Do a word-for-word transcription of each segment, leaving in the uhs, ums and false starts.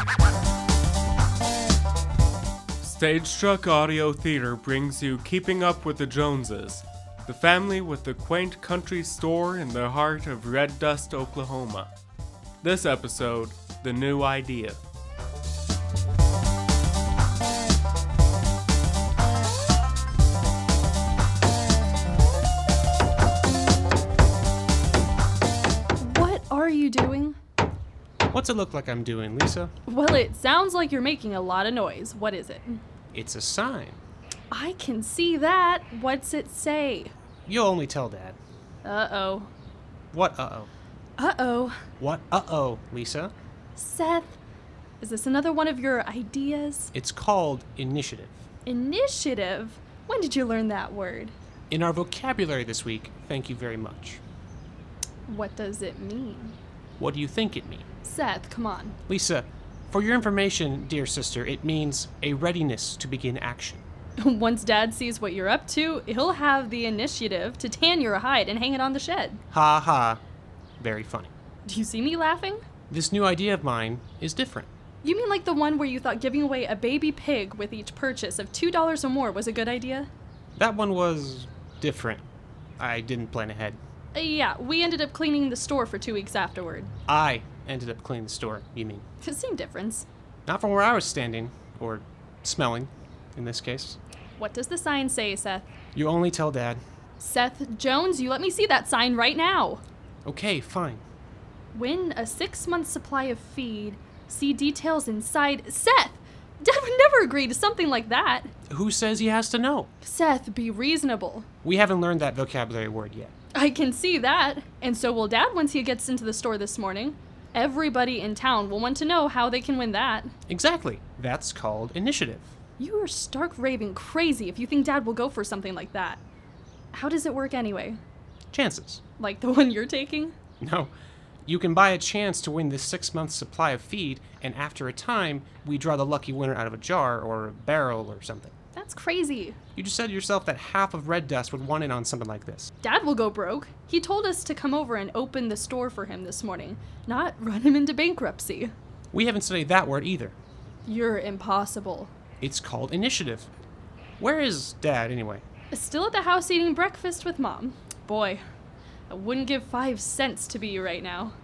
Stage Struck Audio Theater brings you Keeping Up with the Joneses, the family with the quaint country store in the heart of Red Dust, Oklahoma. This episode, The New Idea. What are you doing? What's it look like I'm doing, Lisa? Well, it sounds like you're making a lot of noise. What is it? It's a sign. I can see that. What's it say? You'll only tell Dad. Uh-oh. What uh-oh? Uh-oh. What uh-oh, Lisa? Seth, is this another one of your ideas? It's called initiative. Initiative? When did you learn that word? In our vocabulary this week, thank you very much. What does it mean? What do you think it means? Seth, come on. Lisa, for your information, dear sister, it means a readiness to begin action. Once Dad sees what you're up to, he'll have the initiative to tan your hide and hang it on the shed. Ha ha. Very funny. Do you see me laughing? This new idea of mine is different. You mean like the one where you thought giving away a baby pig with each purchase of two dollars or more was a good idea? That one was different. I didn't plan ahead. Uh, yeah, we ended up cleaning the store for two weeks afterward. I ended up cleaning the store, you mean? Same difference. Not from where I was standing, or smelling, in this case. What does the sign say, Seth? You only tell Dad. Seth Jones, you let me see that sign right now. Okay, fine. Win a six-month supply of feed. See details inside. Seth! Dad would never agree to something like that. Who says he has to know? Seth, be reasonable. We haven't learned that vocabulary word yet. I can see that. And so will Dad once he gets into the store this morning. Everybody in town will want to know how they can win that. Exactly. That's called initiative. You are stark raving crazy if you think Dad will go for something like that. How does it work anyway? Chances. Like the one you're taking? No. You can buy a chance to win this six-month supply of feed, and after a time, we draw the lucky winner out of a jar or a barrel or something. That's crazy. You just said to yourself that half of Red Dust would want in on something like this. Dad will go broke. He told us to come over and open the store for him this morning, not run him into bankruptcy. We haven't studied that word either. You're impossible. It's called initiative. Where is Dad, anyway? Still at the house eating breakfast with Mom. Boy, I wouldn't give five cents to be you right now.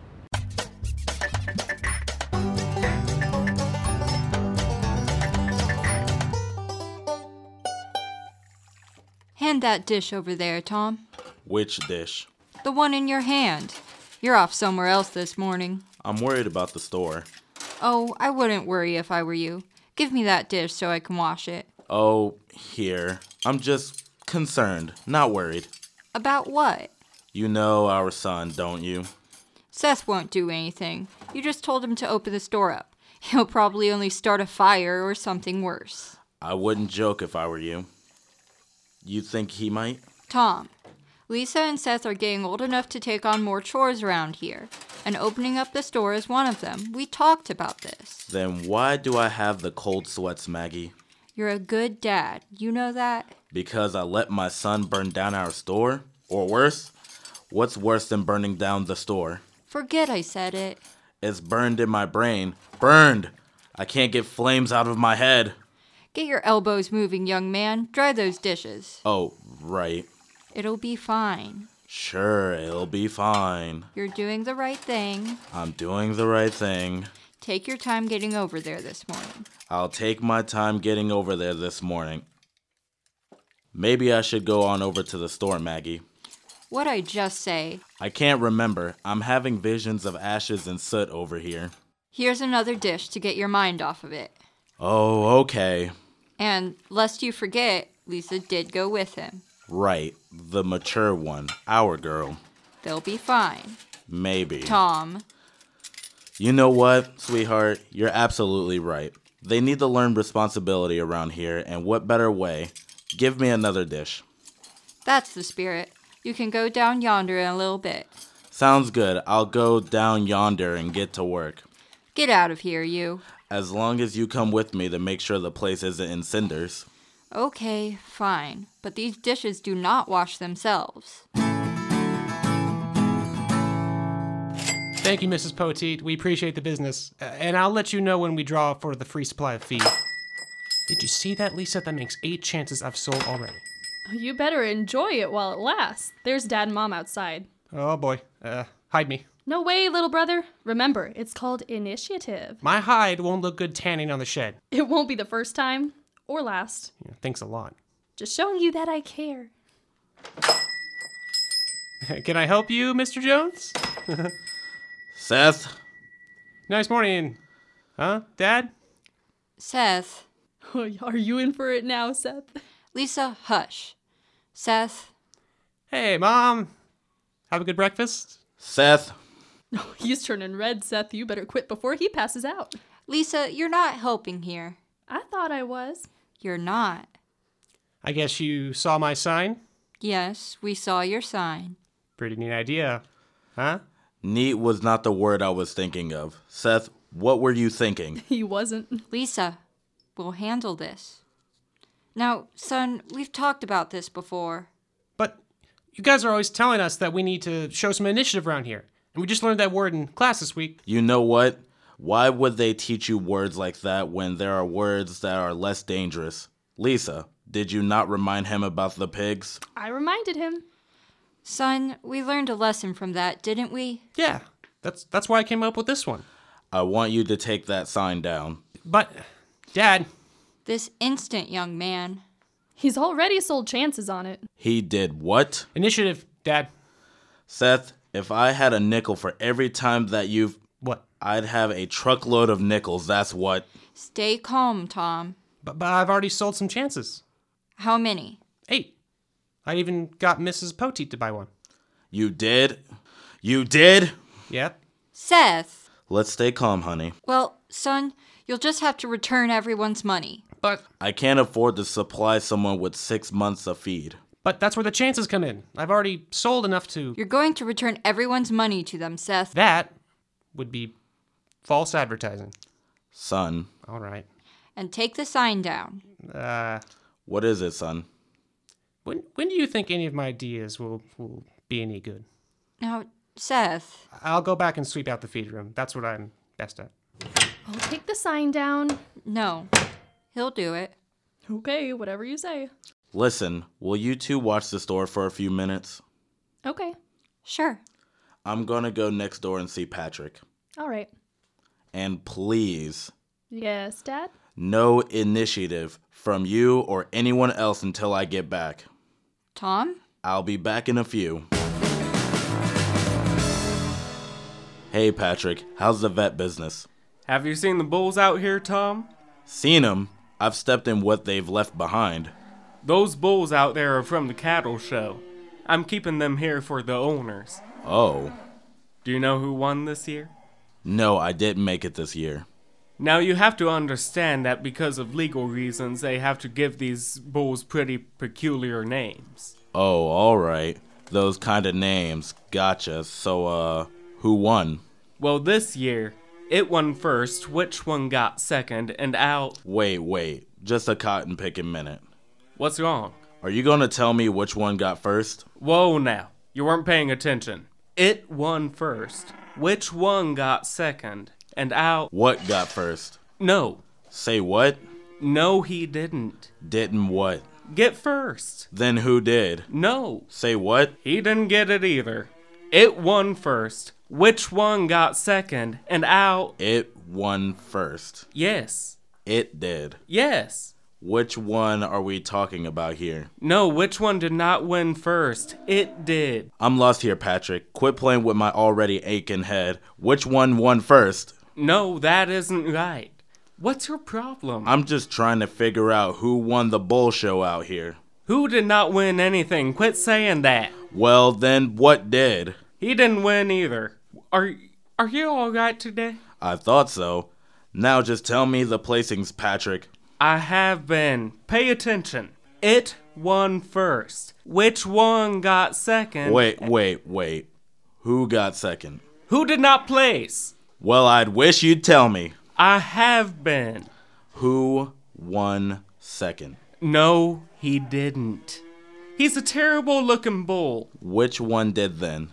Hand that dish over there, Tom. Which dish? The one in your hand. You're off somewhere else this morning. I'm worried about the store. Oh, I wouldn't worry if I were you. Give me that dish so I can wash it. Oh, here. I'm just concerned, not worried. About what? You know our son, don't you? Seth won't do anything. You just told him to open the store up. He'll probably only start a fire or something worse. I wouldn't joke if I were you. You think he might? Tom, Lisa and Seth are getting old enough to take on more chores around here, and opening up the store is one of them. We talked about this. Then why do I have the cold sweats, Maggie? You're a good dad. You know that? Because I let my son burn down our store? Or worse? What's worse than burning down the store? Forget I said it. It's burned in my brain. Burned! I can't get flames out of my head. Get your elbows moving, young man. Dry those dishes. Oh, right. It'll be fine. Sure, it'll be fine. You're doing the right thing. I'm doing the right thing. Take your time getting over there this morning. I'll take my time getting over there this morning. Maybe I should go on over to the store, Maggie. What'd I just say? I can't remember. I'm having visions of ashes and soot over here. Here's another dish to get your mind off of it. Oh, okay. And lest you forget, Lisa did go with him. Right. The mature one. Our girl. They'll be fine. Maybe. Tom. You know what, sweetheart? You're absolutely right. They need to learn responsibility around here, and what better way? Give me another dish. That's the spirit. You can go down yonder in a little bit. Sounds good. I'll go down yonder and get to work. Get out of here, you. As long as you come with me to make sure the place isn't in cinders. Okay, fine. But these dishes do not wash themselves. Thank you, Missus Poteet. We appreciate the business. Uh, and I'll let you know when we draw for the free supply of feed. Did you see that, Lisa? That makes eight chances I've sold already. You better enjoy it while it lasts. There's Dad and Mom outside. Oh, boy. Uh, hide me. No way, little brother. Remember, it's called initiative. My hide won't look good tanning on the shed. It won't be the first time or last. Yeah, thanks a lot. Just showing you that I care. Can I help you, Mister Jones? Seth, Nice morning. Huh, Dad? Seth. Are you in for it now, Seth? Lisa, hush. Seth. Hey, Mom. Have a good breakfast? Seth, He's turning red, Seth. You better quit before he passes out. Lisa, you're not helping here. I thought I was. You're not. I guess you saw my sign? Yes, we saw your sign. Pretty neat idea. Huh? neat was not the word I was thinking of. Seth, what were you thinking? He wasn't. Lisa, we'll handle this. Now, son, we've talked about this before. But you guys are always telling us that we need to show some initiative around here. And we just learned that word in class this week. You know what? Why would they teach you words like that when there are words that are less dangerous? Lisa, did you not remind him about the pigs? I reminded him. Son, we learned a lesson from that, didn't we? Yeah, that's that's why I came up with this one. I want you to take that sign down. But, Dad, This instant, young man. He's already sold chances on it. He did what? initiative, Dad. Seth, if I had a nickel for every time that you've... What? I'd have a truckload of nickels, that's what. Stay calm, Tom. But, but I've already sold some chances. How many? Eight. I even got Missus Poteet to buy one. You did? You did? Yep. Seth! Let's stay calm, honey. Well, son, you'll just have to return everyone's money. But I can't afford to supply someone with six months of feed. but that's where the chances come in. I've already sold enough to... You're going to return everyone's money to them, Seth. That would be false advertising. Son, All right. And take the sign down. Uh, what is it, son? when when do you think any of my ideas will, will be any good? Now, Seth. I'll go back and sweep out the feed room. That's what I'm best at. I'll take the sign down. No. He'll do it. Okay, whatever you say. Listen, will you two watch the store for a few minutes? Okay, Sure. I'm gonna go next door and see Patrick. all right. And please, Yes, Dad? no initiative from you or anyone else until I get back. Tom? I'll be back in a few. Hey, Patrick, how's the vet business? Have you seen the bulls out here, Tom? Seen 'em. I've stepped in what they've left behind. Those bulls out there are from the cattle show. I'm keeping them here for the owners. Oh. Do you know who won this year? No, I didn't make it this year. Now you have to understand that because of legal reasons, they have to give these bulls pretty peculiar names. Oh, alright. Those kind of names. Gotcha. So, uh, who won? Well, this year, it won first, which one got second, and out. Wait, wait. Just a cotton picking minute. What's wrong? Are you gonna tell me which one got first? Whoa now, you weren't paying attention. It won first. Which one got second, and out? What got first? No. Say what? No, he didn't. Didn't what? Get first. Then who did? No. Say what? He didn't get it either. It won first. Which one got second, and out? It won first. Yes. It did. Yes. Which one are we talking about here? No, which one did not win first? It did. I'm lost here, Patrick. Quit playing with my already aching head. Which one won first? No, that isn't right. What's your problem? I'm just trying to figure out who won the bull show out here. Who did not win anything? Quit saying that. Well, then what did? He didn't win either. Are are you all right today? I thought so. Now just tell me the placings, Patrick. I have been. Pay attention. It won first. Which one got second? Wait, wait, wait. Who got second? Who did not place? Well, I'd wish you'd tell me. I have been. Who won second? No, he didn't. He's a terrible looking bull. Which one did then?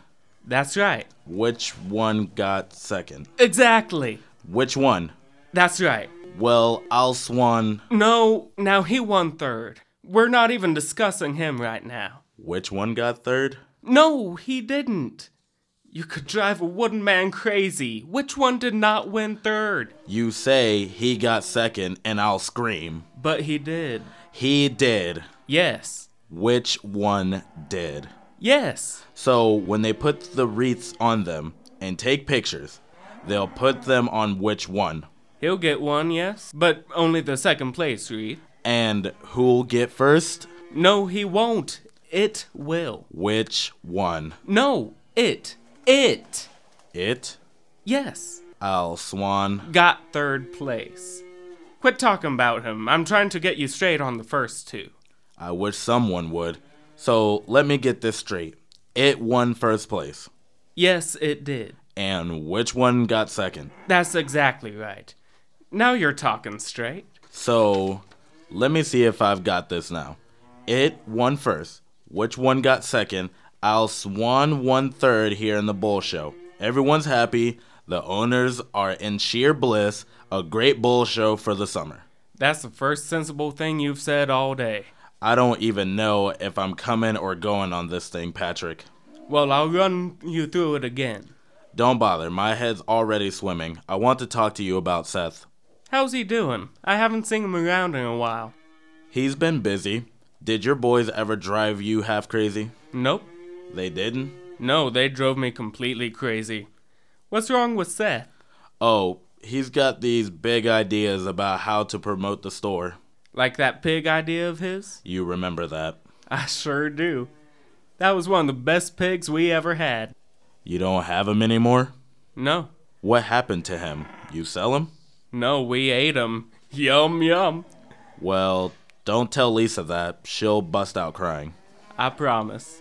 That's right. Which one got second? Exactly. Which one? That's right. Well, Al Swan. No, now he won third. We're not even discussing him right now. Which one got third? No, he didn't. You could drive a wooden man crazy. Which one did not win third? You say he got second, and I'll scream. But he did. He did. Yes. Which one did? Yes. So when they put the wreaths on them and take pictures, they'll put them on which one? He'll get one, yes. But only the second place wreath. And who'll get first? No, he won't. It will. Which one? No, it. It. It? Yes. Al Swan. Got third place. Quit talking about him. I'm trying to get you straight on the first two. I wish someone would. So let me get this straight. It won first place. Yes, it did. And which one got second? That's exactly right. Now you're talking straight. So let me see if I've got this now. It won first. Which one got second? Al Swan won third here in the bull show. Everyone's happy. The owners are in sheer bliss. A great bull show for the summer. That's the first sensible thing you've said all day. I don't even know if I'm coming or going on this thing, Patrick. Well, I'll run you through it again. Don't bother. My head's already swimming. I want to talk to you about Seth. How's he doing? I haven't seen him around in a while. He's been busy. Did your boys ever drive you half crazy? Nope. They didn't? No, they drove me completely crazy. What's wrong with Seth? Oh, he's got these big ideas about how to promote the store. Like that pig idea of his? You remember that. I sure do. That was one of the best pigs we ever had. You don't have him anymore? No. What happened to him? You sell him? No, we ate him. Yum, yum. Well, don't tell Lisa that. She'll bust out crying. I promise.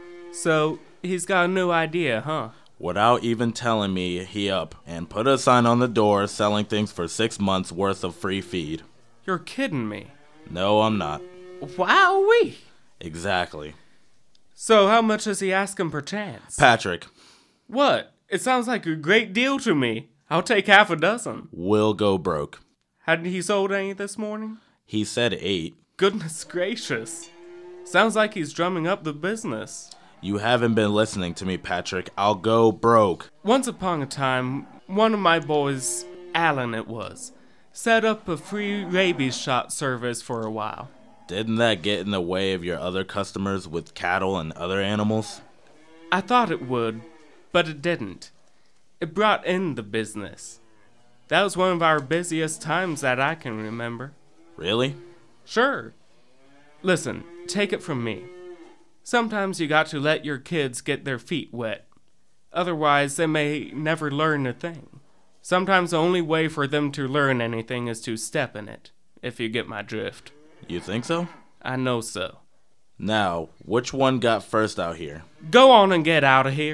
So, he's got a new idea, huh? Without even telling me, he up and put a sign on the door selling things for six months worth of free feed. You're kidding me. No, I'm not. Wowee! Exactly. So how much is he asking per chance? Patrick. What? It sounds like a great deal to me. I'll take half a dozen. We'll go broke. Hadn't he sold any this morning? He said eight. Goodness gracious. Sounds like he's drumming up the business. You haven't been listening to me, Patrick. I'll go broke. Once upon a time, one of my boys, Alan it was, set up a free rabies shot service for a while. Didn't that get in the way of your other customers with cattle and other animals? I thought it would, but it didn't. It brought in the business. That was one of our busiest times that I can remember. Really? Sure. Listen, take it from me. Sometimes you got to let your kids get their feet wet. Otherwise, they may never learn a thing. Sometimes the only way for them to learn anything is to step in it, if you get my drift. You think so? I know so. Now, which one got first out here? Go on and get out of here.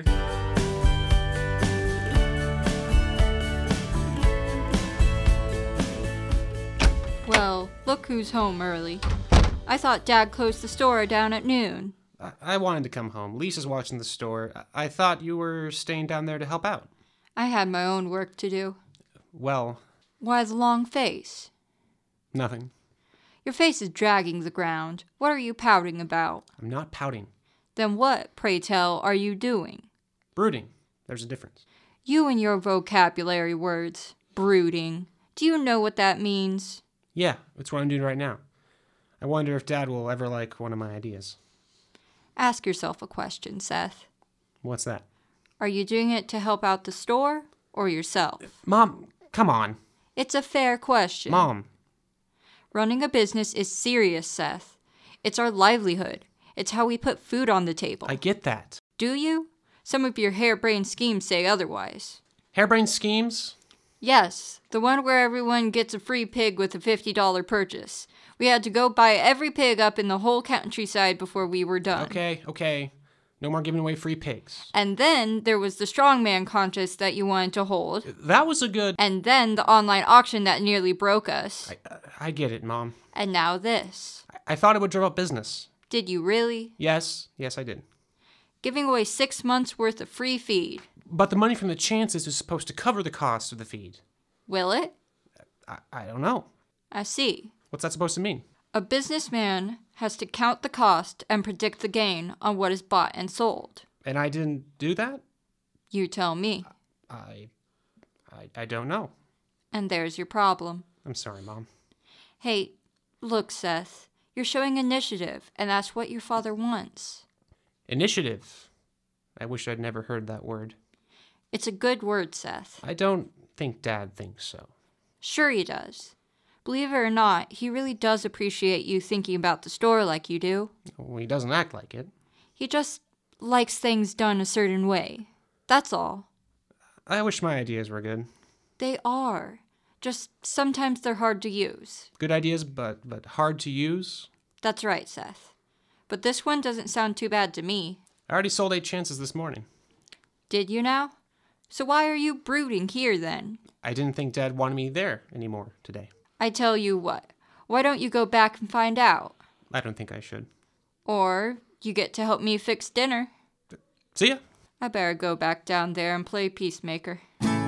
Well, look who's home early. I thought Dad closed the store down at noon. I, I wanted to come home. Lisa's watching the store. I-, I thought you were staying down there to help out. I had my own work to do. Well, Why the long face? nothing. Your face is dragging the ground. What are you pouting about? I'm not pouting. Then what, pray tell, are you doing? Brooding. There's a difference. You and your vocabulary words. Brooding. Do you know what that means? Yeah, that's what I'm doing right now. I wonder if Dad will ever like one of my ideas. Ask yourself a question, Seth. What's that? Are you doing it to help out the store or yourself? Mom, come on. It's a fair question. Mom. Running a business is serious, Seth. It's our livelihood. It's how we put food on the table. I get that. Do you? Some of your harebrained schemes say otherwise. Harebrained schemes? Yes, the one where everyone gets a free pig with a fifty dollars purchase. We had to go buy every pig up in the whole countryside before we were done. Okay, okay. No more giving away free pigs. And then there was the strongman contest that you wanted to hold. That was a good... And then the online auction that nearly broke us. I, I get it, Mom. And now this. I, I thought it would drive up business. Did you really? Yes, yes I did. giving away six months worth of free feed. But the money from the chances is supposed to cover the cost of the feed. Will it? I, I don't know. I see. What's that supposed to mean? A businessman has to count the cost and predict the gain on what is bought and sold. And I didn't do that? You tell me. I, I, I don't know. And there's your problem. I'm sorry, Mom. Hey, look, Seth. You're showing initiative, and that's what your father wants. Initiative. I wish I'd never heard that word. It's a good word, Seth. I don't think Dad thinks so. Sure he does. Believe it or not, he really does appreciate you thinking about the store like you do. Well, he doesn't act like it. He just likes things done a certain way. That's all. I wish my ideas were good. They are. Just sometimes they're hard to use. Good ideas, but but hard to use. That's right, Seth. But this one doesn't sound too bad to me. I already sold eight chances this morning. Did you now? So why are you brooding here then? I didn't think Dad wanted me there anymore today. I tell you what, why don't you go back and find out? I don't think I should. Or you get to help me fix dinner. See ya. I better go back down there and play peacemaker.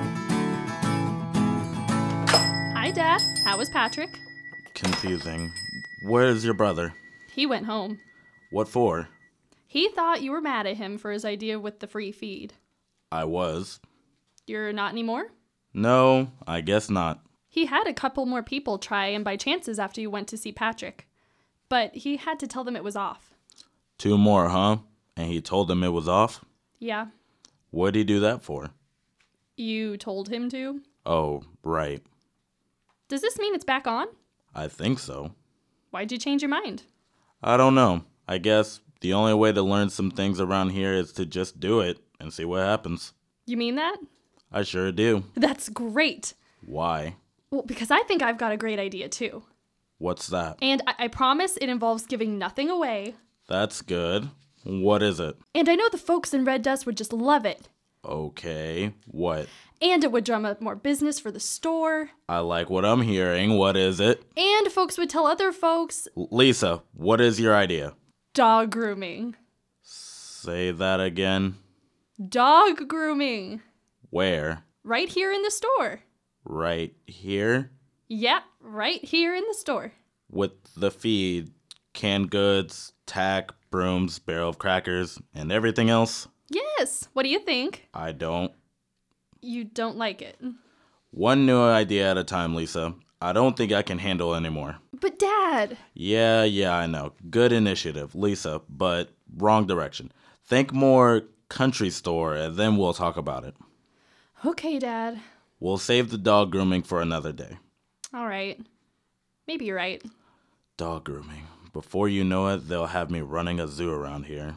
Hi, Dad. How was Patrick? Confusing. Where's your brother? He went home. What for? He thought you were mad at him for his idea with the free feed. I was. You're not anymore? No, I guess not. He had a couple more people try and buy chances after you went to see Patrick. But he had to tell them it was off. Two more, huh? And he told them it was off? Yeah. What'd he do that for? You told him to? Oh, right. Does this mean it's back on? I think so. Why'd you change your mind? I don't know. I guess the only way to learn some things around here is to just do it and see what happens. You mean that? I sure do. That's great. Why? Well, because I think I've got a great idea too. What's that? And I, I promise it involves giving nothing away. That's good. What is it? And I know the folks in Red Dust would just love it. Okay, what? And it would drum up more business for the store. I like what I'm hearing. What is it? And folks would tell other folks. L- Lisa, what is your idea? Dog grooming. Say that again. Dog grooming. Where? Right here in the store. Right here? Yep, right here in the store. With the feed, canned goods, tack, brooms, barrel of crackers, and everything else? Yes. What do you think? I don't. You don't like it. One new idea at a time, Lisa. I don't think I can handle anymore. But Dad. Yeah, yeah, I know. Good initiative, Lisa, but wrong direction. Think more country store, and then we'll talk about it. Okay, Dad. We'll save the dog grooming for another day. All right. Maybe you're right. Dog grooming. Before you know it, they'll have me running a zoo around here.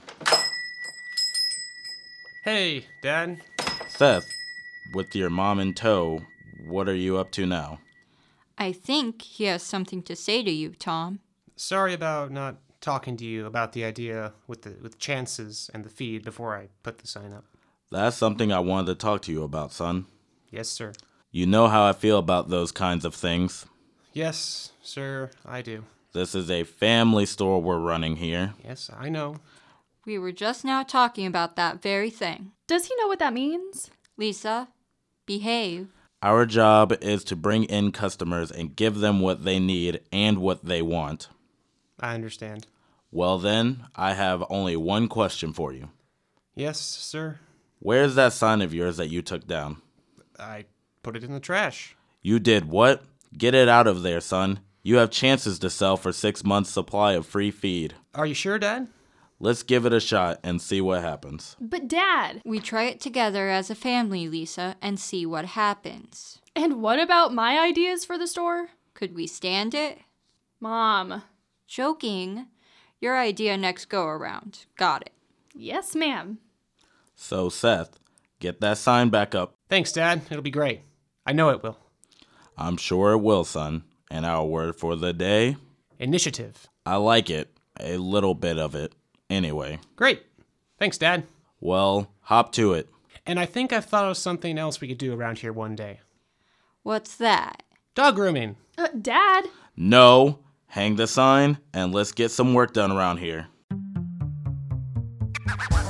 Hey, Dad. Seth, with your mom in tow, what are you up to now? I think he has something to say to you, Tom. Sorry about not talking to you about the idea with the with chances and the feed before I put the sign up. That's something I wanted to talk to you about, son. Yes, sir. You know how I feel about those kinds of things. Yes, sir, I do. This is a family store we're running here. Yes, I know. We were just now talking about that very thing. Does he know what that means? Lisa, behave. Our job is to bring in customers and give them what they need and what they want. I understand. Well then, I have only one question for you. Yes, sir. Where's that sign of yours that you took down? I put it in the trash. You did what? Get it out of there, son. You have chances to sell for six months' supply of free feed. Are you sure, Dad? Let's give it a shot and see what happens. But Dad. We try it together as a family, Lisa, and see what happens. And what about my ideas for the store? Could we stand it? Mom. Joking. Your idea next go around. Got it. Yes, ma'am. So, Seth, get that sign back up. Thanks, Dad. It'll be great. I know it will. I'm sure it will, son. And our word for the day? Initiative. I like it. A little bit of it. Anyway. Great. Thanks, Dad. Well, hop to it. And I think I've thought of something else we could do around here one day. What's that? Dog grooming. Uh, Dad. No. Hang the sign and let's get some work done around here.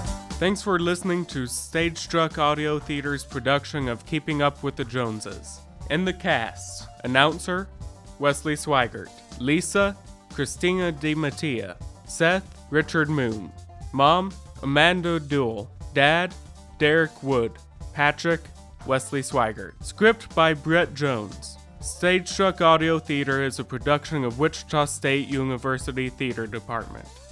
Thanks for listening to Stage Struck Audio Theater's production of Keeping Up with the Joneses. In the cast, announcer, Wesley Swigert. Lisa, Christina DiMattia. Seth, Richard Moon. Mom, Amanda Duell. Dad, Derek Wood. Patrick, Wesley Swigert. Script by Brett Jones. Stage Struck Audio Theater is a production of Wichita State University Theater Department.